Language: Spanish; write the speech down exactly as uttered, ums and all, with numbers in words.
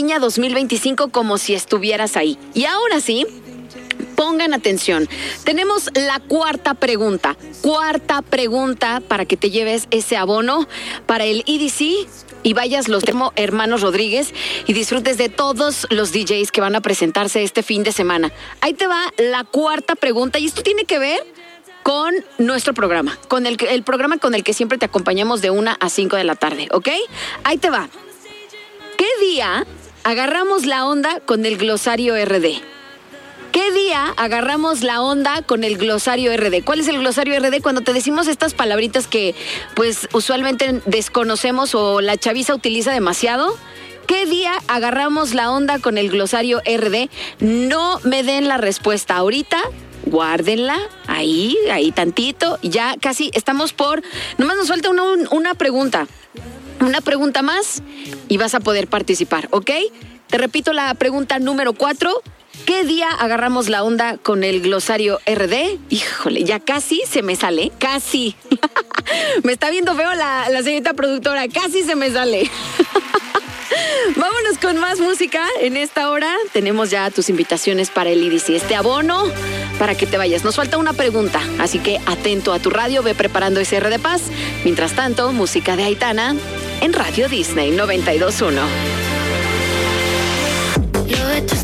dos mil veinticinco como si estuvieras ahí. Y ahora sí, pongan atención. Tenemos la cuarta pregunta. Cuarta pregunta para que te lleves ese abono para el E D C y vayas los hermanos Rodríguez y disfrutes de todos los D Js que van a presentarse este fin de semana. Ahí te va la cuarta pregunta y esto tiene que ver con nuestro programa, con el, el programa con el que siempre te acompañamos de una a cinco de la tarde, ¿ok? Ahí te va. ¿Qué día agarramos la onda con el glosario R D? ¿Qué día agarramos la onda con el glosario R D? ¿Cuál es el glosario R D? Cuando te decimos estas palabritas que pues usualmente desconocemos o la chaviza utiliza demasiado. ¿Qué día agarramos la onda con el glosario R D? No me den la respuesta ahorita. Guárdenla ahí, ahí tantito. Ya casi estamos por... Nomás nos falta una, una pregunta. Una pregunta más y vas a poder participar, ¿ok? Te repito la pregunta número cuatro. ¿Qué día agarramos la onda con el glosario R D? Híjole, ya casi se me sale. Casi. Me está viendo feo la, la señorita productora. Casi se me sale. Vámonos con más música. En esta hora tenemos ya tus invitaciones para el E D C, este abono para que te vayas. Nos falta una pregunta, así que atento a tu radio, ve preparando ese R de Paz. Mientras tanto, música de Aitana en Radio Disney noventa y dos punto uno.